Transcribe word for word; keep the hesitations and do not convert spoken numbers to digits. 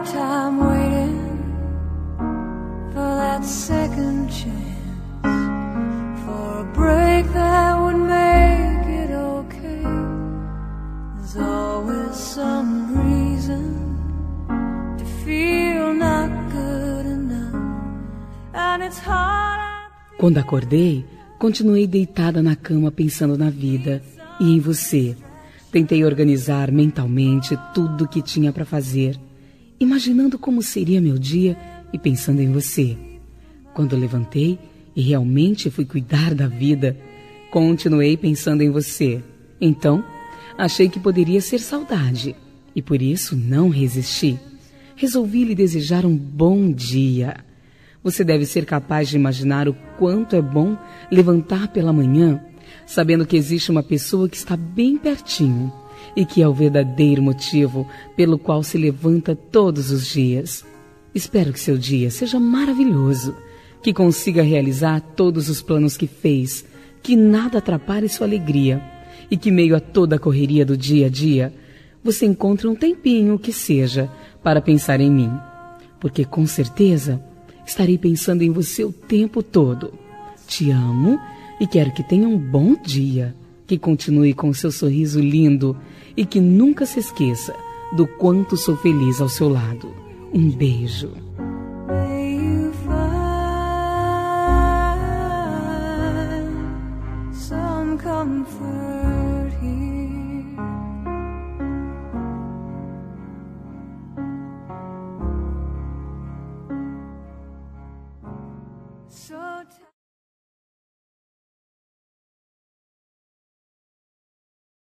hard time waiting for that second chance, for a break that would make it okay. There's always some reason to feel not good enough, and it's hard. Quando acordei, continuei deitada na cama pensando na vida e em você. Tentei organizar mentalmente tudo o que tinha para fazer, imaginando como seria meu dia e pensando em você. Quando levantei e realmente fui cuidar da vida, continuei pensando em você. Então, achei que poderia ser saudade e por isso não resisti. Resolvi lhe desejar um bom dia. Você deve ser capaz de imaginar o quanto é bom levantar pela manhã sabendo que existe uma pessoa que está bem pertinho e que é o verdadeiro motivo pelo qual se levanta todos os dias. Espero que seu dia seja maravilhoso, que consiga realizar todos os planos que fez, que nada atrapalhe sua alegria e que, meio a toda a correria do dia a dia, você encontre um tempinho que seja para pensar em mim, porque com certeza estarei pensando em você o tempo todo. Te amo e quero que tenha um bom dia, que continue com seu sorriso lindo e que nunca se esqueça do quanto sou feliz ao seu lado. Um beijo. May you find some comfort here. So